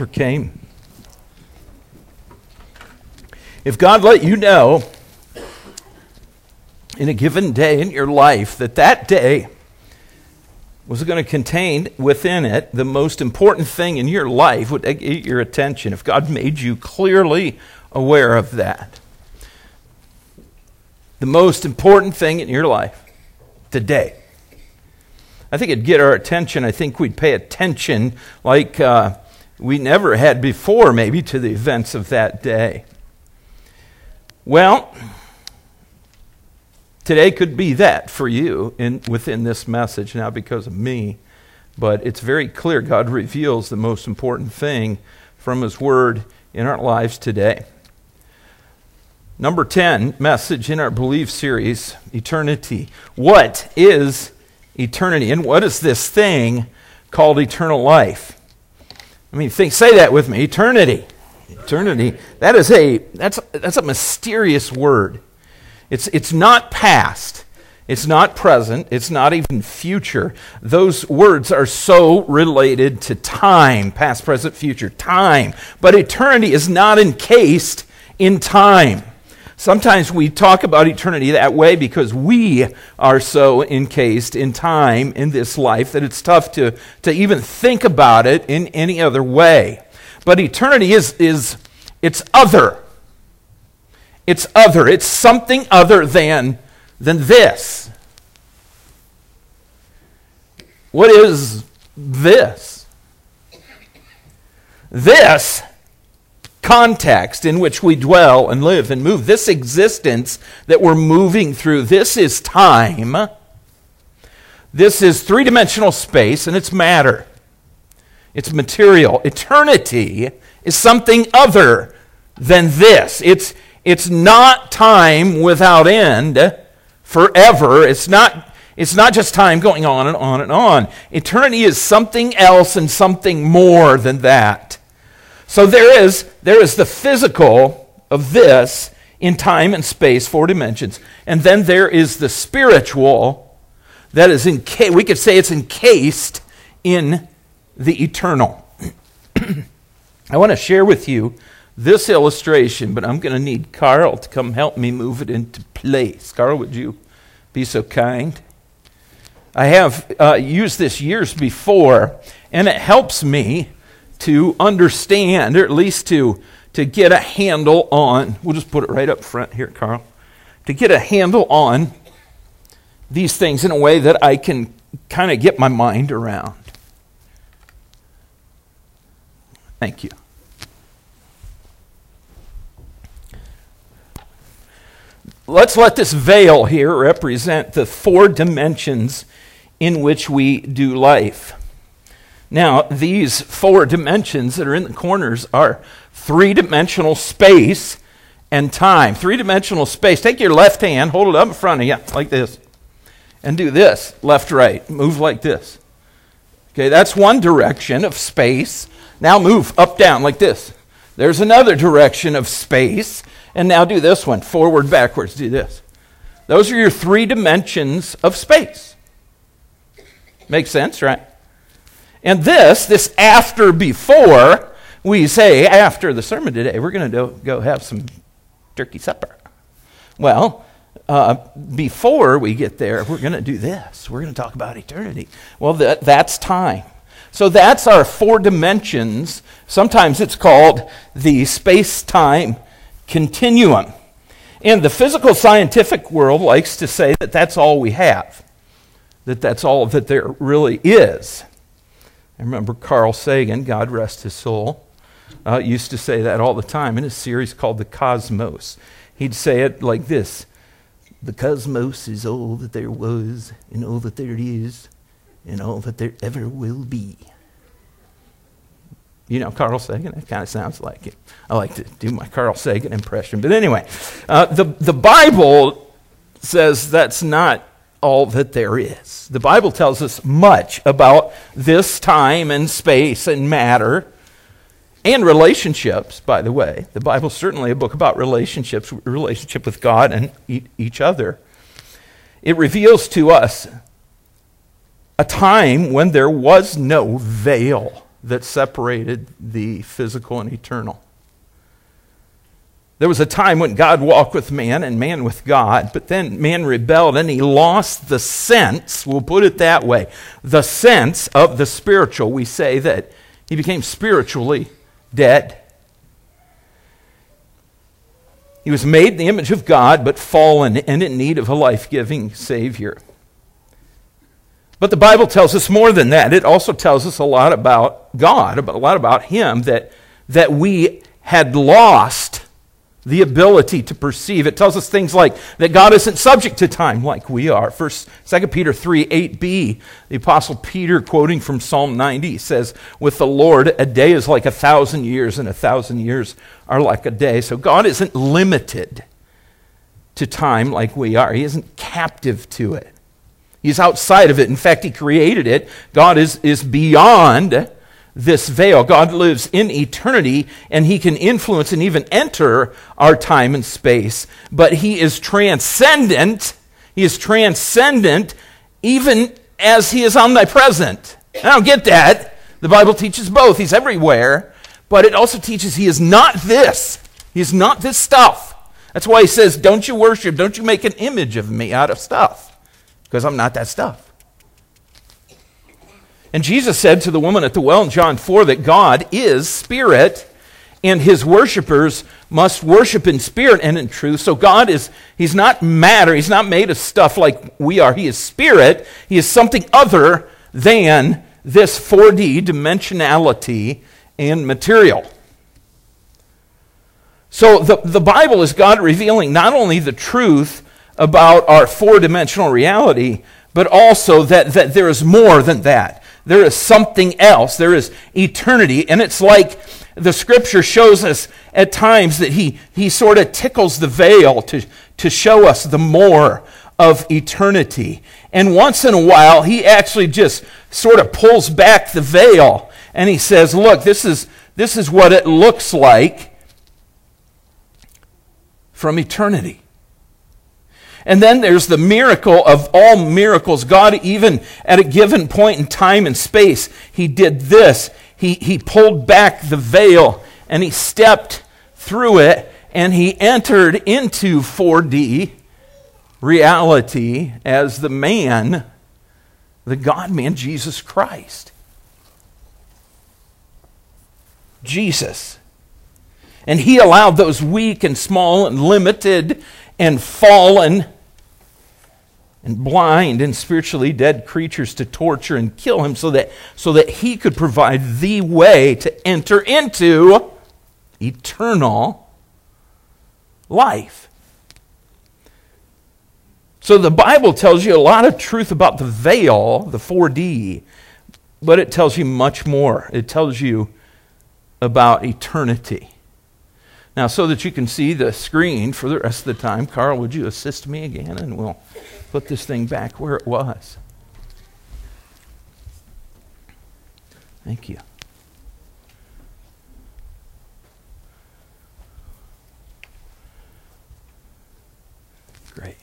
came. If God let you know in a given day in your life that that day was going to contain within it the most important thing in your life, would get your attention. If God made you clearly aware of that, the most important thing in your life today, I think it'd get our attention. I think we'd pay attention like we never had before, maybe, to the events of that day. Well, today could be that for you within this message, not because of me, but it's very clear God reveals the most important thing from His Word in our lives today. Number 10 message in our Believe series, eternity. What is eternity, and what is this thing called eternal life? I mean, say that with me, eternity. Eternity, that's a mysterious word. It's not past, it's not present, it's not even future. Those words are so related to time, past, present, future, time. But eternity is not encased in time. Sometimes we talk about eternity that way because we are so encased in time in this life that it's tough to even think about it in any other way. But eternity it's other. It's other. It's something other than this. What is this? This context in which we dwell and live and move, this existence that we're moving through, this is time. This is three-dimensional space, and it's matter. It's material. Eternity is something other than this. It's not time without end, forever. It's not just time going on and on and on. Eternity is something else and something more than that. So there is the physical of this in time and space, 4 dimensions, and then there is the spiritual that is we could say it's encased in the eternal. I want to share with you this illustration, but I'm going to need Carl to come help me move it into place. Carl, would you be so kind? I have used this years before, and it helps me to understand, or at least to get a handle on, we'll just put it right up front here, Carl, to get a handle on these things in a way that I can kind of get my mind around. Thank you. Let's let this veil here represent the 4 dimensions in which we do life. Now, these 4 dimensions that are in the corners are 3-dimensional space and time. 3-dimensional space. Take your left hand, hold it up in front of you like this, and do this, left, right. Move like this. Okay, that's one direction of space. Now move up, down like this. There's another direction of space. And now do this one, forward, backwards, do this. Those are your 3 dimensions of space. Makes sense, right? And this after, before, we say after the sermon today, we're going to go have some turkey supper. Well, before we get there, we're going to do this. We're going to talk about eternity. Well, that's time. So that's our 4 dimensions. Sometimes it's called the space-time continuum. And the physical scientific world likes to say that that's all we have, that's all that there really is. I remember Carl Sagan, God rest his soul, used to say that all the time in a series called The Cosmos. He'd say it like this: the cosmos is all that there was, and all that there is, and all that there ever will be. You know Carl Sagan? That kind of sounds like it. I like to do my Carl Sagan impression. But anyway, the Bible says that's not all that there is. The Bible tells us much about this time and space and matter and relationships, by the way. The Bible's certainly a book about relationships, relationship with God and each other. It reveals to us a time when there was no veil. that separated the physical and eternal. There was a time when God walked with man and man with God, but then man rebelled and he lost the sense, we'll put it that way, the sense of the spiritual. We say that he became spiritually dead. He was made in the image of God, but fallen and in need of a life-giving Savior. But the Bible tells us more than that. It also tells us a lot about God, a lot about him, that we had lost the ability to perceive. It tells us things like that God isn't subject to time like we are. 2 Peter 3:8b, the Apostle Peter, quoting from Psalm 90, says, "With the Lord, a day is like 1,000 years, and 1,000 years are like a day." So God isn't limited to time like we are. He isn't captive to it. He's outside of it. In fact, he created it. God is beyond this veil. God lives in eternity, and he can influence and even enter our time and space. But he is transcendent. He is transcendent even as he is omnipresent. I don't get that. The Bible teaches both. He's everywhere. But it also teaches he is not this. He is not this stuff. That's why he says, don't you worship, don't you make an image of me out of stuff. Because I'm not that stuff. And Jesus said to the woman at the well in John 4 that God is spirit, and his worshipers must worship in spirit and in truth. So God he's not matter, he's not made of stuff like we are. He is spirit. He is something other than this 4D dimensionality and material. So the Bible is God revealing not only the truth about our four-dimensional reality, but also that there is more than that. There is something else. There is eternity. And it's like the Scripture shows us at times that he sort of tickles the veil to show us the more of eternity. And once in a while, he actually just sort of pulls back the veil and he says, look, this is what it looks like from eternity. And then there's the miracle of all miracles. God, even at a given point in time and space, he did this. He pulled back the veil and he stepped through it and he entered into 4D reality as the man, the God-man, Jesus Christ. Jesus. And he allowed those weak and small and limited and fallen and blind and spiritually dead creatures to torture and kill him so that he could provide the way to enter into eternal life. So the Bible tells you a lot of truth about the veil, the 4D, but it tells you much more. It tells you about eternity. Now, so that you can see the screen for the rest of the time, Carl, would you assist me again, and we'll put this thing back where it was. Thank you. Great.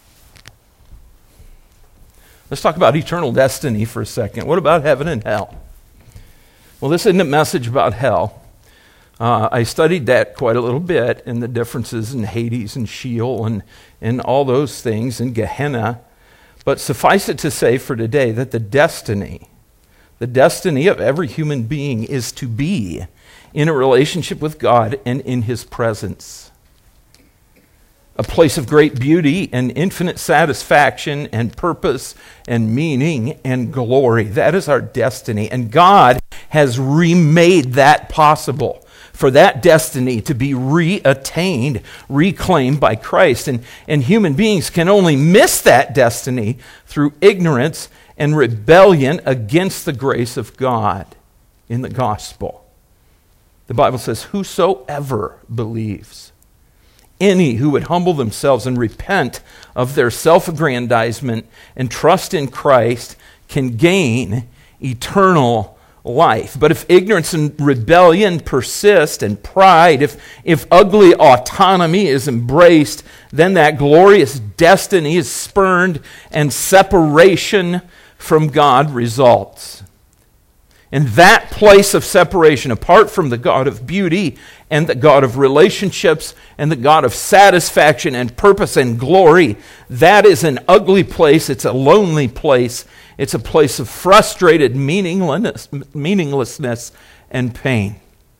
Let's talk about eternal destiny for a second. What about heaven and hell? Well, this isn't a message about hell. I studied that quite a little bit, and the differences in Hades and Sheol and all those things, and Gehenna. But suffice it to say for today that the destiny of every human being is to be in a relationship with God and in his presence. A place of great beauty and infinite satisfaction and purpose and meaning and glory. That is our destiny. And God has remade that possible for that destiny to be reattained, reclaimed by Christ. And human beings can only miss that destiny through ignorance and rebellion against the grace of God in the gospel. The Bible says, whosoever believes, any who would humble themselves and repent of their self-aggrandizement and trust in Christ can gain eternal life. But if ignorance and rebellion persist and pride, if ugly autonomy is embraced, then that glorious destiny is spurned and separation from God results. And that place of separation, apart from the God of beauty and the God of relationships and the God of satisfaction and purpose and glory, that is an ugly place. It's a lonely place. It's a place of frustrated meaninglessness and pain.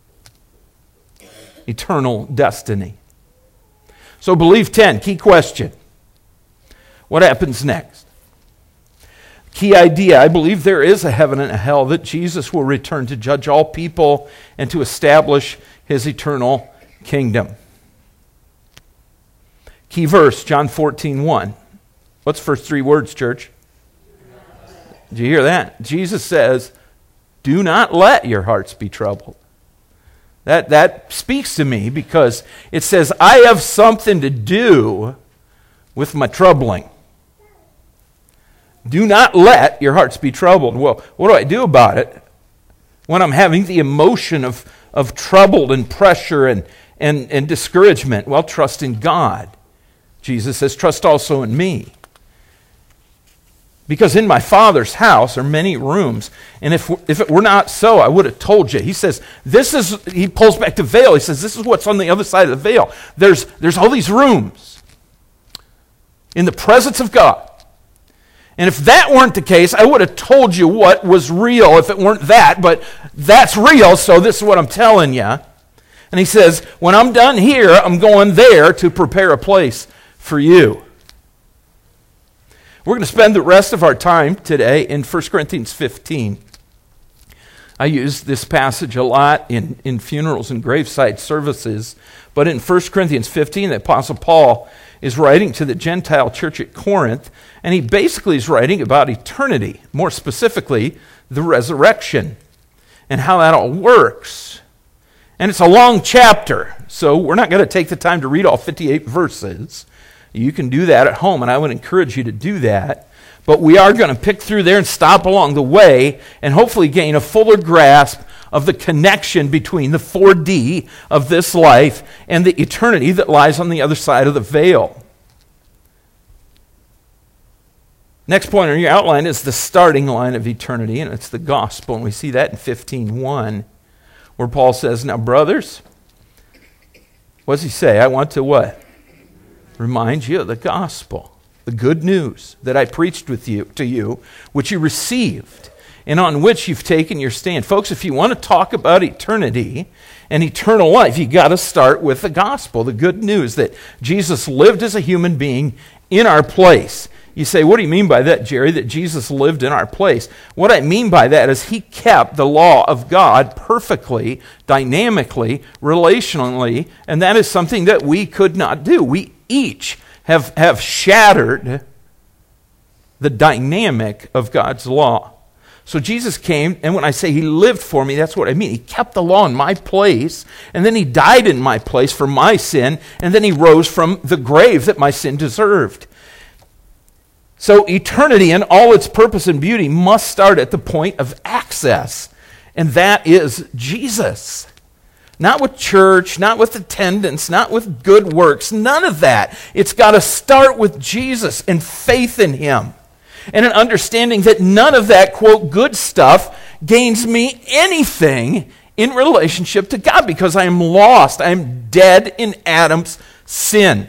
Eternal destiny. So belief 10, key question. What happens next? Key idea, I believe there is a heaven and a hell, that Jesus will return to judge all people and to establish his eternal kingdom. Key verse, John 14:1. What's the first three words, church? Did you hear that? Jesus says, do not let your hearts be troubled. That speaks to me because it says, I have something to do with my troubling. Do not let your hearts be troubled. Well, what do I do about it when I'm having the emotion of troubled and pressure and discouragement? Well, trust in God. Jesus says, trust also in me. Because in my Father's house are many rooms. And if it were not so, I would have told you. He says, he pulls back the veil. He says, this is what's on the other side of the veil. There's all these rooms in the presence of God. And if that weren't the case, I would have told you what was real if it weren't that, but that's real, so this is what I'm telling you. And he says, when I'm done here, I'm going there to prepare a place for you. We're going to spend the rest of our time today in 1 Corinthians 15. I use this passage a lot in funerals and graveside services, but in 1 Corinthians 15, the Apostle Paul is writing to the Gentile church at Corinth, and he basically is writing about eternity, more specifically, the resurrection, and how that all works. And it's a long chapter, so we're not going to take the time to read all 58 verses. You can do that at home, and I would encourage you to do that. But we are going to pick through there and stop along the way and hopefully gain a fuller grasp of the connection between the 4D of this life and the eternity that lies on the other side of the veil. Next point on your outline is the starting line of eternity, and it's the gospel. And we see that in 15:1, where Paul says, now brothers, what does he say? I want to what? Remind you of the gospel, the good news that I preached to you, which you received, and on which you've taken your stand. Folks, if you want to talk about eternity and eternal life, you got to start with the gospel, the good news that Jesus lived as a human being in our place. You say, what do you mean by that, Jerry, that Jesus lived in our place? What I mean by that is he kept the law of God perfectly, dynamically, relationally, and that is something that we could not do. We each have shattered the dynamic of God's law. So Jesus came, and when I say he lived for me, that's what I mean. He kept the law in my place, and then he died in my place for my sin, and then he rose from the grave that my sin deserved. So eternity in all its purpose and beauty must start at the point of access, and that is Jesus. Not with church, not with attendance, not with good works, none of that. It's got to start with Jesus and faith in him, and an understanding that none of that, quote, good stuff gains me anything in relationship to God, because I am lost. I am dead in Adam's sin.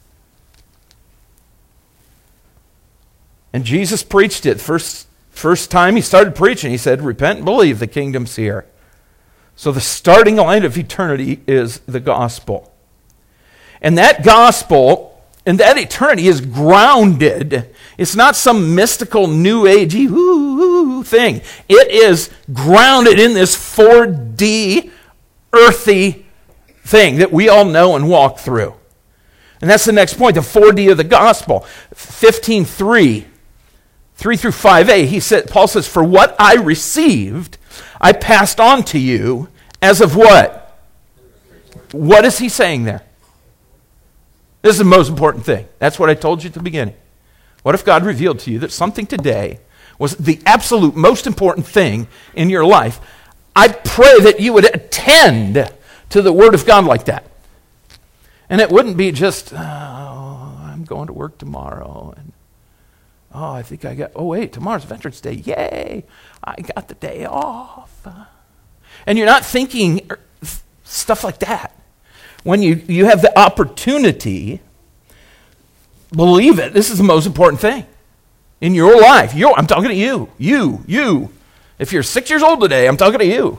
And Jesus preached it. First time he started preaching, he said, repent and believe, the kingdom's here. So the starting line of eternity is the gospel. And that gospel and that eternity is grounded. It's not some mystical new agey thing. It is grounded in this 4D earthy thing that we all know and walk through. And that's the next point, the 4D of the gospel. 15:3. 3 through 5a, Paul says, for what I received, I passed on to you as of what? What is he saying there? This is the most important thing. That's what I told you at the beginning. What if God revealed to you that something today was the absolute most important thing in your life? I pray that you would attend to the Word of God like that. And it wouldn't be just, I'm going to work tomorrow, and Oh, I think wait, tomorrow's Veterans Day. Yay, I got the day off. And you're not thinking stuff like that. When you have the opportunity, believe it, this is the most important thing in your life. I'm talking to you. You. If you're 6 years old today, I'm talking to you.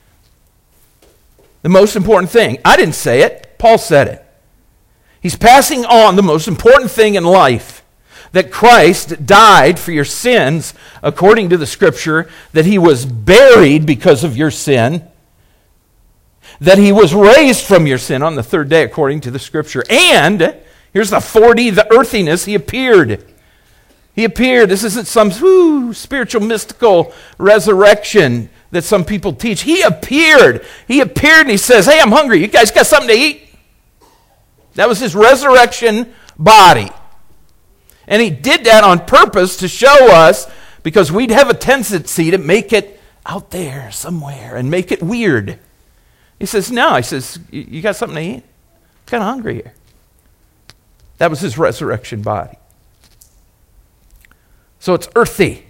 The most important thing. I didn't say it. Paul said it. He's passing on the most important thing in life. That Christ died for your sins, according to the Scripture, that he was buried because of your sin, that he was raised from your sin on the third day, according to the Scripture, and, here's the 4D, the earthiness, he appeared. He appeared. This isn't some spiritual, mystical resurrection that some people teach. He appeared. He appeared and he says, hey, I'm hungry. You guys got something to eat? That was his resurrection body. And he did that on purpose to show us, because we'd have a tendency to make it out there somewhere and make it weird. He says, no. He says, you got something to eat? I'm kind of hungry here. That was his resurrection body. So it's earthy.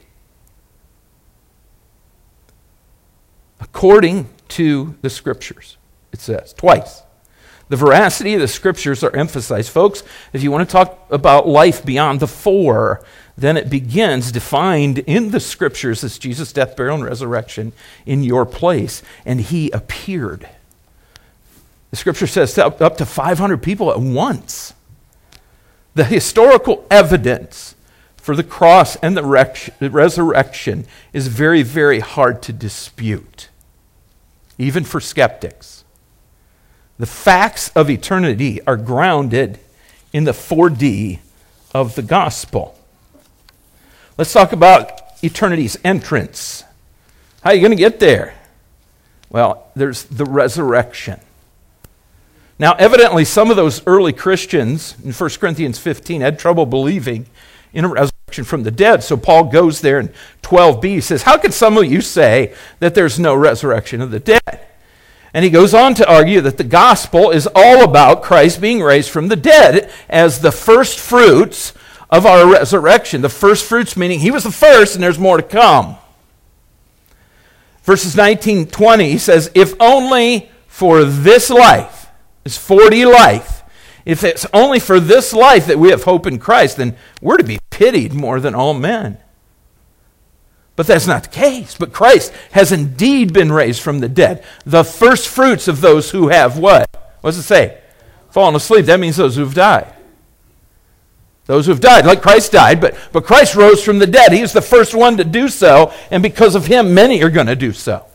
According to the Scriptures, it says twice. The veracity of the Scriptures are emphasized. Folks, if you want to talk about life beyond the four, then it begins defined in the Scriptures as Jesus' death, burial, and resurrection in your place. And he appeared. The Scripture says up to 500 people at once. The historical evidence for the cross and the resurrection is very, very hard to dispute, even for skeptics. The facts of eternity are grounded in the 4D of the gospel. Let's talk about eternity's entrance. How are you going to get there? Well, there's the resurrection. Now, evidently, some of those early Christians in 1 Corinthians 15 had trouble believing in a resurrection from the dead. So Paul goes there in 12b. He says, how can some of you say that there's no resurrection of the dead? And he goes on to argue that the gospel is all about Christ being raised from the dead as the first fruits of our resurrection. The first fruits meaning he was the first and there's more to come. Verses 19-20, he says, if only for this life, this 4D life, if it's only for this life that we have hope in Christ, then we're to be pitied more than all men. But that's not the case. But Christ has indeed been raised from the dead. The first fruits of those who have what? What does it say? Fallen asleep. That means those who have died. Those who have died, like Christ died, but Christ rose from the dead. He was the first one to do so, and because of him, many are going to do so.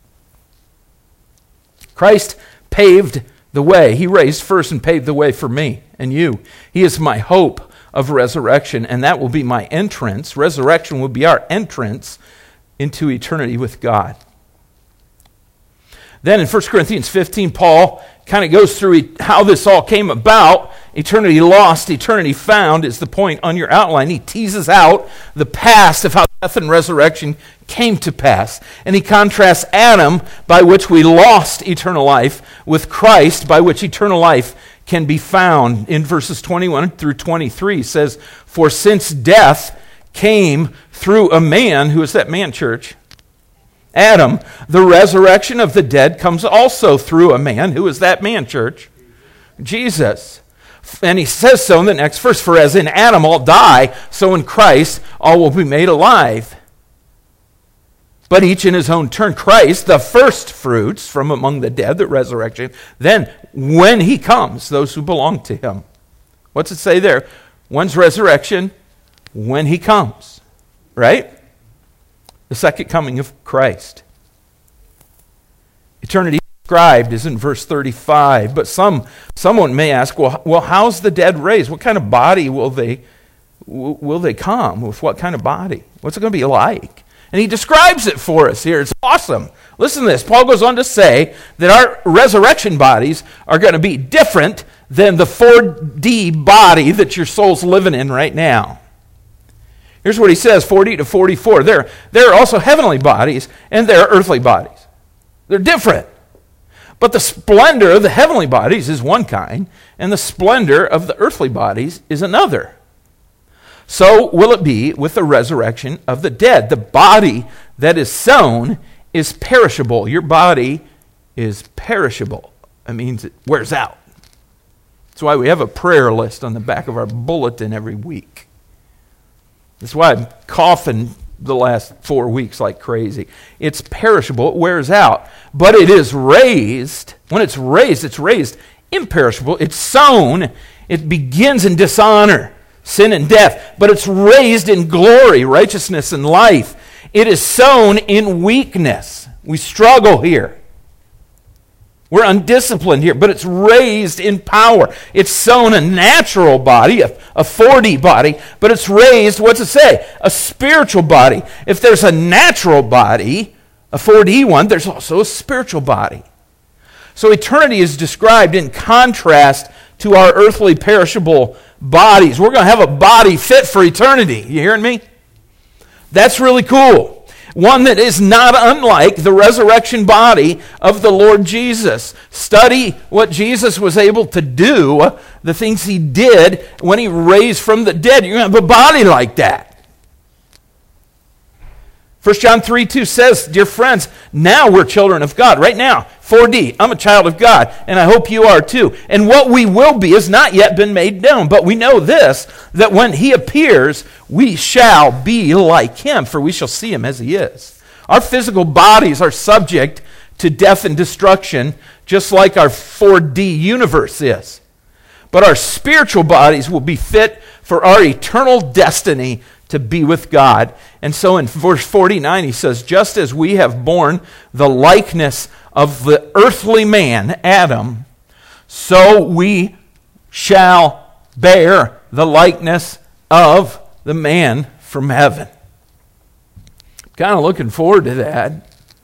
Christ paved the way. He raised first and paved the way for me and you. He is my hope of resurrection, and that will be my entrance. Resurrection will be our entrance into eternity with God. Then in 1 Corinthians 15, Paul kind of goes through how this all came about. Eternity lost, eternity found is the point on your outline. He teases out the past of how death and resurrection came to pass. And he contrasts Adam, by which we lost eternal life, with Christ, by which eternal life can be found. In verses 21 through 23, he says, for since death came through a man, who is that man, church? Adam, the resurrection of the dead comes also through a man. Who is that man, church? Jesus. And he says so in the next verse, for as in Adam all die, so in Christ all will be made alive. But each in his own turn. Christ, the first fruits from among the dead, the resurrection. Then, when he comes, those who belong to him. What's it say there? When's resurrection? When he comes. Right? The second coming of Christ. Eternity described is in verse 35. But someone may ask, well, how's the dead raised? What kind of body will they come? With what kind of body? What's it going to be like? And he describes it for us here. It's awesome. Listen to this. Paul goes on to say that our resurrection bodies are going to be different than the 4D body that your soul's living in right now. Here's what he says, 40 to 44. There are also heavenly bodies and there are earthly bodies. They're different. But the splendor of the heavenly bodies is one kind, and the splendor of the earthly bodies is another. So will it be with the resurrection of the dead. The body that is sown is perishable. Your body is perishable. That means it wears out. That's why we have a prayer list on the back of our bulletin every week. That's why I'm coughing the last 4 weeks like crazy. It's perishable. It wears out. But it is raised. When it's raised imperishable. It's sown. It begins in dishonor, sin and death. But it's raised in glory, righteousness and life. It is sown in weakness. We struggle here. We're undisciplined here, but it's raised in power. It's sown a natural body, a 4D body, but it's raised, what's it say? A spiritual body. If there's a natural body, a 4D one, there's also a spiritual body. So eternity is described in contrast to our earthly perishable bodies. We're going to have a body fit for eternity. You hearing me? That's really cool. One that is not unlike the resurrection body of the Lord Jesus. Study what Jesus was able to do, the things he did when he raised from the dead. You're going to have a body like that. 1 John 3:2 says, dear friends, now we're children of God. Right now, 4D, I'm a child of God, and I hope you are too. And what we will be has not yet been made known. But we know this, that when he appears, we shall be like him, for we shall see him as he is. Our physical bodies are subject to death and destruction, just like our 4D universe is. But our spiritual bodies will be fit for our eternal destiny to be with God. And so in verse 49 he says, just as we have borne the likeness of the earthly man, Adam, so we shall bear the likeness of the man from heaven. Kind of looking forward to that.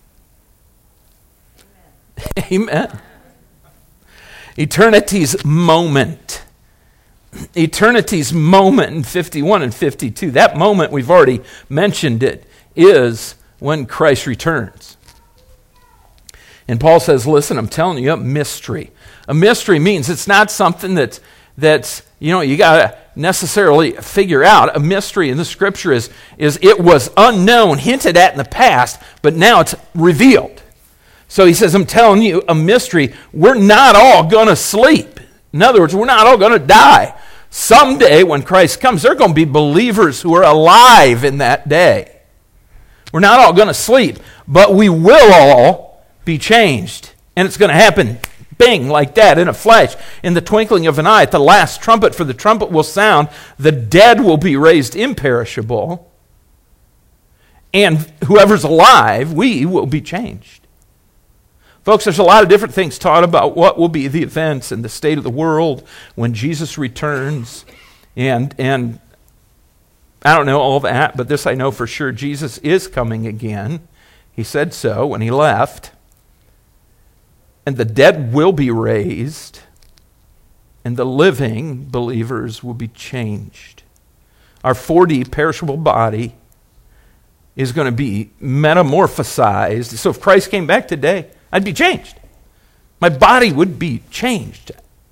Amen. Eternity's moment. Eternity's moment in 51 and 52. That moment, we've already mentioned it, is when Christ returns. And Paul says, listen, I'm telling you a mystery. A mystery means it's not something that's you got to necessarily figure out. A mystery in the scripture is it was unknown, hinted at in the past, but now it's revealed. So he says, I'm telling you a mystery. We're not all going to sleep. In other words, we're not all going to die. Someday when Christ comes, there are going to be believers who are alive in that day. We're not all going to sleep, but we will all be changed. And it's going to happen, bing, like that, in a flash, in the twinkling of an eye, at the last trumpet, for the trumpet will sound, the dead will be raised imperishable, and whoever's alive, we will be changed. Folks, there's a lot of different things taught about what will be the events and the state of the world when Jesus returns. And I don't know all that, but this I know for sure. Jesus is coming again. He said so when he left. And the dead will be raised. And the living believers will be changed. Our 4D perishable body is going to be metamorphosized. So if Christ came back today, I'd be changed. My body would be changed.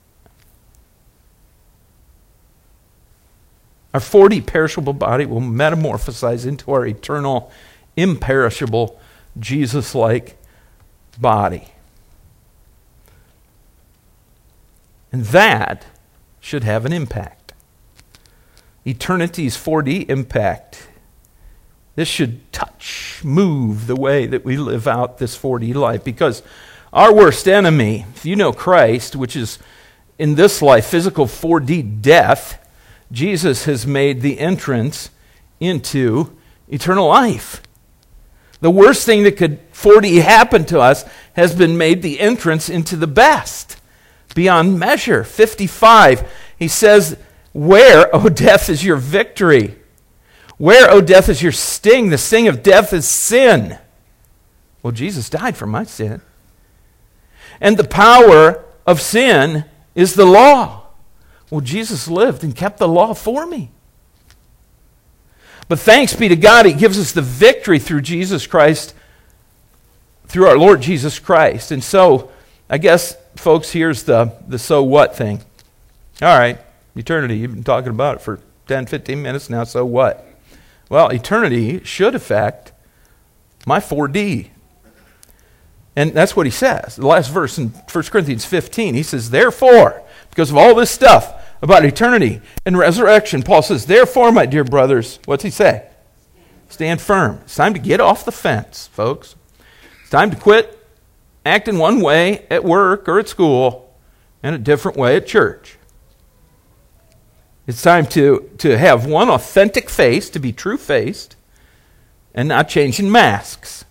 Our 4D perishable body will metamorphosize into our eternal, imperishable, Jesus-like body. And that should have an impact. Eternity's 4D impact. This should move the way that we live out this 4D life. Because our worst enemy, if you know Christ, which is in this life, physical 4D death, Jesus has made the entrance into eternal life. The worst thing that could 4D happen to us has been made the entrance into the best, beyond measure. 55, he says, where, O death, is your victory? Where, O death, is your sting? The sting of death is sin. Well, Jesus died for my sin. And the power of sin is the law. Well, Jesus lived and kept the law for me. But thanks be to God, he gives us the victory through Jesus Christ, through our Lord Jesus Christ. And so, I guess, folks, here's the so what thing. All right, eternity, you've been talking about it for 10, 15 minutes now, so what? Well, eternity should affect my 4D. And that's what he says. The last verse in 1 Corinthians 15, he says, therefore, because of all this stuff about eternity and resurrection, Paul says, therefore, my dear brothers, what's he say? Stand firm. It's time to get off the fence, folks. It's time to quit acting one way at work or at school and a different way at church. It's time to have one authentic face, to be true-faced, and not changing masks.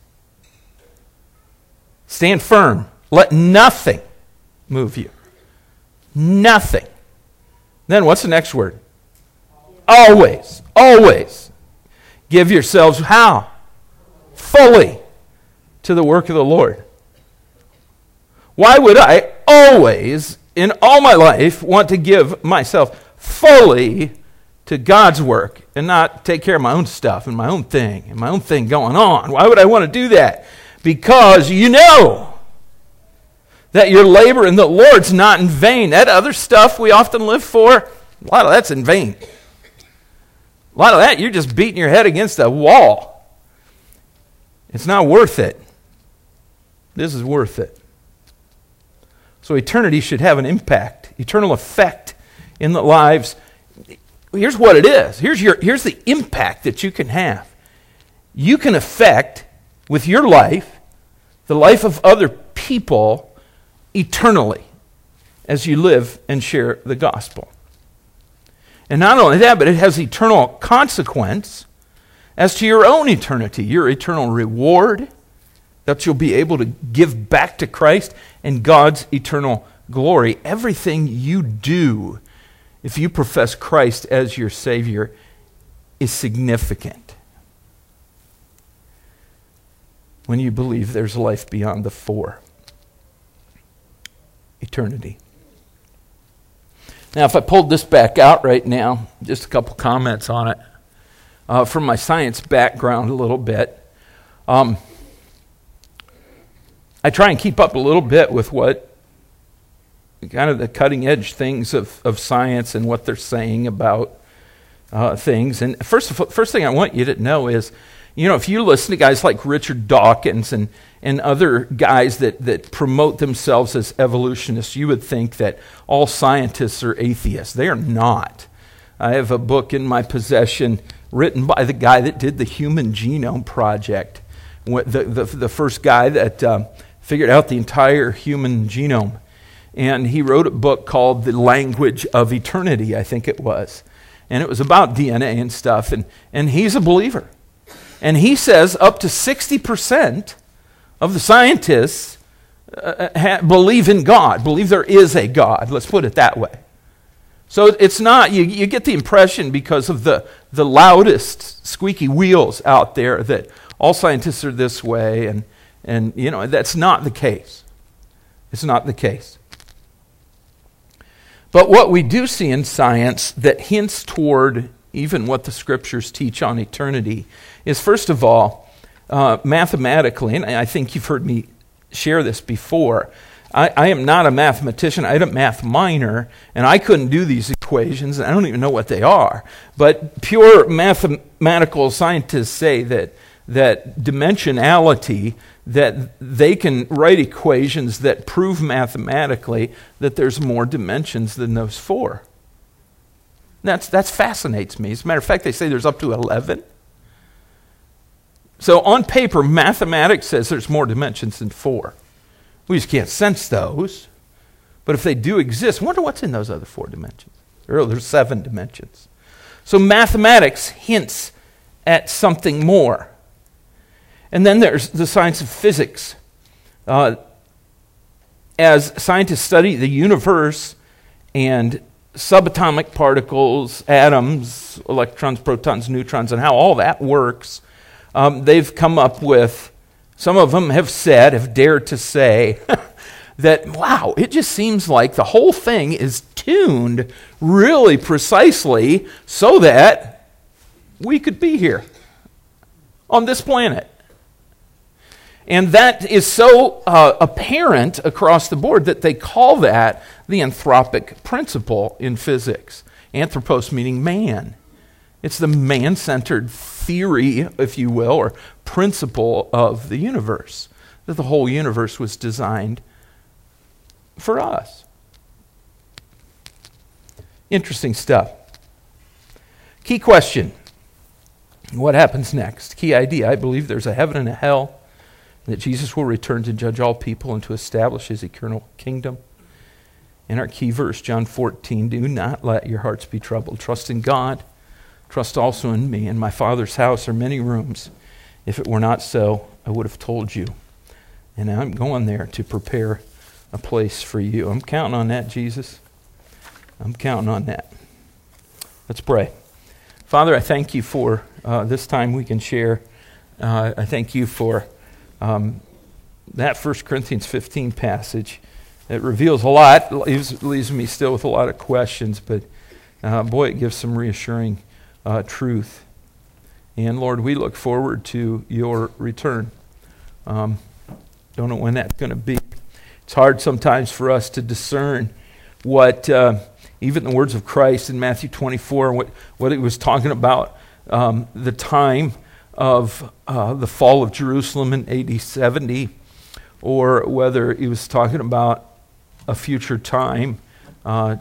Stand firm. Let nothing move you. Nothing. Then what's the next word? Always. Always. Give yourselves how? Fully to the work of the Lord. Why would I always, in all my life, want to give myself fully to God's work and not take care of my own stuff and my own thing going on? Why would I want to do that? Because you know that your labor in the Lord's not in vain. That other stuff we often live for, a lot of that's in vain. A lot of that, you're just beating your head against a wall. It's not worth it. This is worth it. So eternity should have an impact, eternal effect in the lives. Here's what it is. Here's the impact that you can have. You can affect, with your life, the life of other people eternally as you live and share the gospel. And not only that, but it has eternal consequence as to your own eternity, your eternal reward that you'll be able to give back to Christ and God's eternal glory. Everything you do, if you profess Christ as your Savior, is significant. When you believe there's life beyond the four. Eternity. Now, if I pulled this back out right now, just a couple comments on it. From my science background a little bit. I try and keep up a little bit with what kind of the cutting edge things of science and what they're saying about things. And first thing I want you to know is, if you listen to guys like Richard Dawkins and other guys that promote themselves as evolutionists, you would think that all scientists are atheists. They are not. I have a book in my possession written by the guy that did the Human Genome Project, the first guy that figured out the entire human genome. And he wrote a book called The Language of Eternity, I think it was. And it was about DNA and stuff. And he's a believer. And he says up to 60% of the scientists believe in God, believe there is a God. Let's put it that way. So it's not, you get the impression because of the loudest squeaky wheels out there that all scientists are this way, and that's not the case. It's not the case. But what we do see in science that hints toward even what the scriptures teach on eternity is, first of all, mathematically, and I think you've heard me share this before, I am not a mathematician. I had a math minor, and I couldn't do these equations, and I don't even know what they are. But pure mathematical scientists say that dimensionality, that they can write equations that prove mathematically that there's more dimensions than those four. That fascinates me. As a matter of fact, they say there's up to 11. So on paper, mathematics says there's more dimensions than four. We just can't sense those. But if they do exist, I wonder what's in those other four dimensions. There's 7 dimensions. So mathematics hints at something more. And then there's the science of physics. As scientists study the universe and subatomic particles, atoms, electrons, protons, neutrons, and how all that works, they've come up with, some of them have dared to say that, wow, it just seems like the whole thing is tuned really precisely so that we could be here on this planet. And that is so apparent across the board that they call that the anthropic principle in physics. Anthropos meaning man. It's the man-centered theory, if you will, or principle of the universe, that the whole universe was designed for us. Interesting stuff. Key question. What happens next? Key idea. I believe there's a heaven and a hell, that Jesus will return to judge all people and to establish his eternal kingdom. In our key verse, John 14, do not let your hearts be troubled. Trust in God. Trust also in me. In my Father's house are many rooms. If it were not so, I would have told you. And I'm going there to prepare a place for you. I'm counting on that, Jesus. I'm counting on that. Let's pray. Father, I thank you for this time we can share. I thank you for that 1 Corinthians 15 passage. It reveals a lot. It leaves me still with a lot of questions, but boy, it gives some reassuring truth. And Lord, we look forward to your return. Don't know when that's going to be. It's hard sometimes for us to discern what, even the words of Christ in Matthew 24, what he was talking about, the time of the fall of Jerusalem in AD 70, or whether he was talking about a future time, the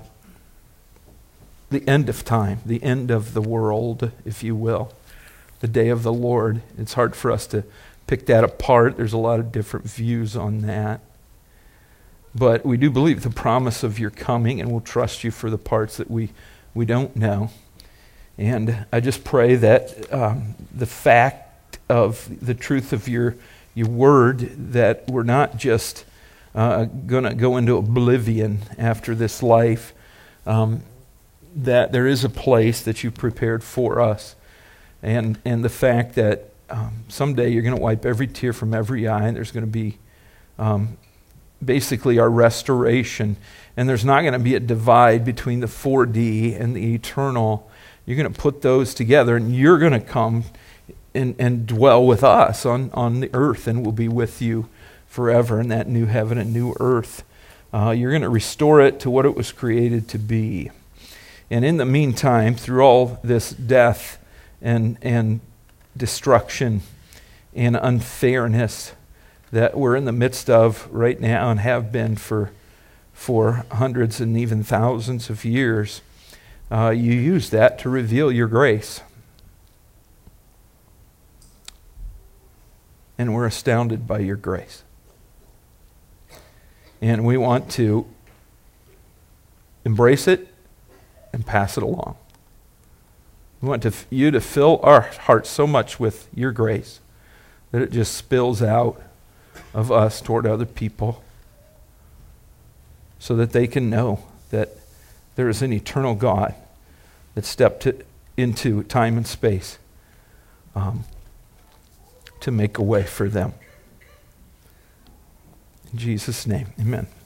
end of time, the end of the world, if you will, the day of the Lord. It's hard for us to pick that apart. There's a lot of different views on that. But we do believe the promise of your coming, and we'll trust you for the parts that we don't know. And I just pray that the fact of the truth of your word, that we're not just going to go into oblivion after this life, that there is a place that you prepared for us, and the fact that someday you're going to wipe every tear from every eye, and there's going to be basically our restoration, and there's not going to be a divide between the 4D and the eternal. You're going to put those together, and you're going to come and dwell with us on the earth, and we'll be with you forever in that new heaven and new earth. You're going to restore it to what it was created to be. And in the meantime, through all this death and destruction and unfairness that we're in the midst of right now and have been for hundreds and even thousands of years, you use that to reveal your grace. And we're astounded by your grace. And we want to embrace it and pass it along. We want you to fill our hearts so much with your grace that it just spills out of us toward other people, so that they can know that there is an eternal God that stepped into time and space to make a way for them. In Jesus' name, amen.